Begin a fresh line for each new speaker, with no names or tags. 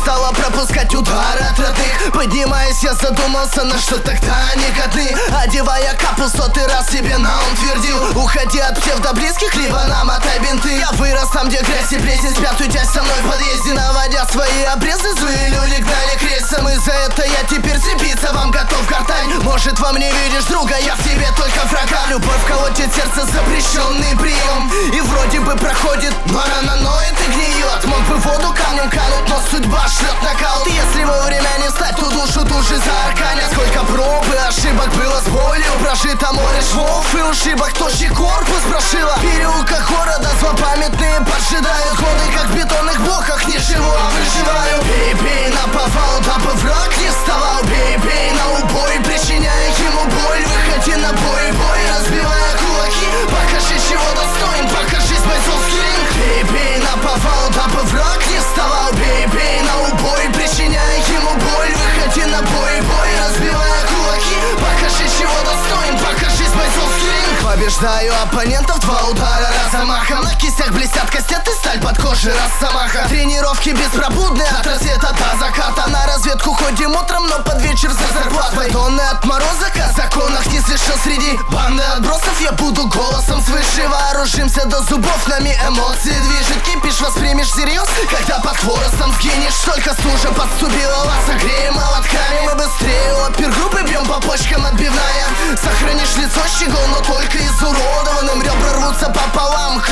стала пропускать удары от родных. Поднимаясь, я задумался, на что тогда они годны. Одевая капу, сотый раз себе на ум твердил: уходи от псевдоблизких, либо намотай бинты. Я вырос там, где грязь и плесень спят, уйдя со мной в подъезде. Наводя свои обрезы, злые люди гнали крестом. И за это я теперь слепиться вам готов гортань. Может, во мне видишь друга, я в тебе только врага. Любовь колотит сердце, запрещенный прием. И вроде бы проходит, но рано ноет и гниет. Мог бы в воду камнем кануть, но судьба шлет нокаут. Если вовремя не встать, то душу тут же заарканят. Сколько проб и ошибок было с болью прожито, море швов и ушибок, тощий корпус прошила. В переулках города злопамятные поджидают годы, как в бетонных блоках не живу, а выживаю. Бей-бей наповал, дабы враг не вставал. Бей-бей на убой, причиняя ему боль. Выходи на бой, разбивая кулаки. Покажи, чего достоин, покажись, бойцовский ринг. Бей-бей наповал, дабы враг не вставал. Бей-бей на убой, причиняя ему боль. Выходи на бой, разбивая кулаки. Покажи, чего достоин, покажись, бойцовский ринг. Побеждаю оппонентов, 2 удара раз замахом. На кистях блестят кастеты, сталь под кожей росомаха. Тренировки беспробудные, от рассвета до заката. На разведку ходим утром, но под вечер за зарплатой. Тонны отморозок, о законах не слышал среди банды отбросов. Я буду голосом свыше, вооружимся до зубов. Нами эмоции движет, кипиш воспримешь всерьез, когда под хворостом сгинешь. Только стужа подступила, вас согреем молотками. Мы быстрее опергруппы бьем по почкам отбивная. Сохранишь лицо щегол, но только изуродованным. Ребра рвутся пополам,